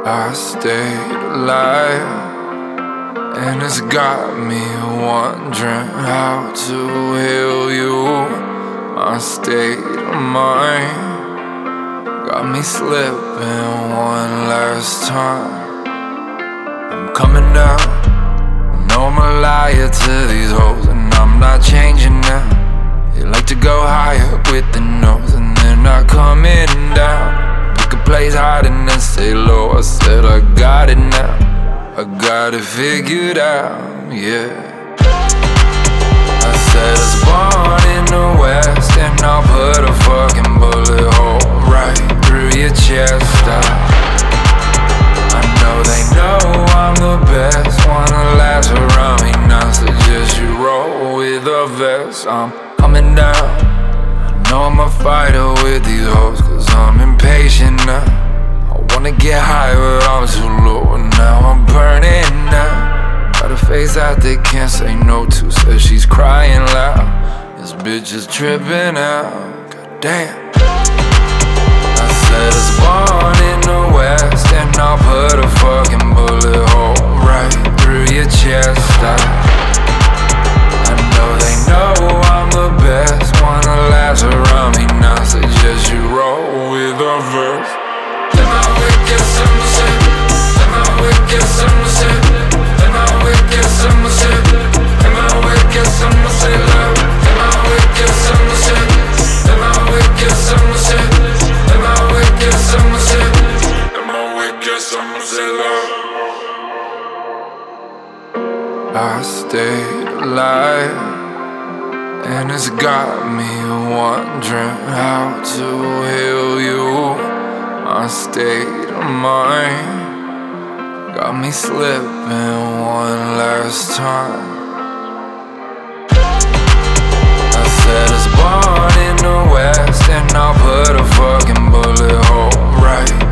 I stayed alive, and it's got me wondering how to heal you. My state of mind got me slipping one last time. I'm coming out, know I'm a liar to these hoes, and I'm not changing now. They like to go higher with the nose, and they're not coming down. Pick a place hard and then stay low. I said I got it now, I got it figured out, yeah. I said I was born in the West, and I'll put a fucking bullet hole right through your chest. I know they know I'm the best, wanna last around me now, suggest you roll with a vest. I'm coming down, I know I'm a fighter with these hoes, cause I'm impatient now. I wanna get high but I'm too low, and now I'm burning now. Got a face that they can't say no to, says she's crying loud. This bitch is tripping out, god damn. I said I was born in the West, and I'll put a fucking bullet hole right through your chest. I know they know I'm the best, wanna last around me now, suggest you roll with a verse. Let my wicked summer sip, let my wicked summer sip, let my wicked summer sip, let my wicked summer sip, love. Let my wicked summer sip, let my wicked summer sip, let my wicked summer sip, let my wicked summer sip, love. I stayed alive, and it's got me wondering how to heal you. My state of mind got me slipping one last time. I said I was born in the West, and I'll put a fucking bullet hole right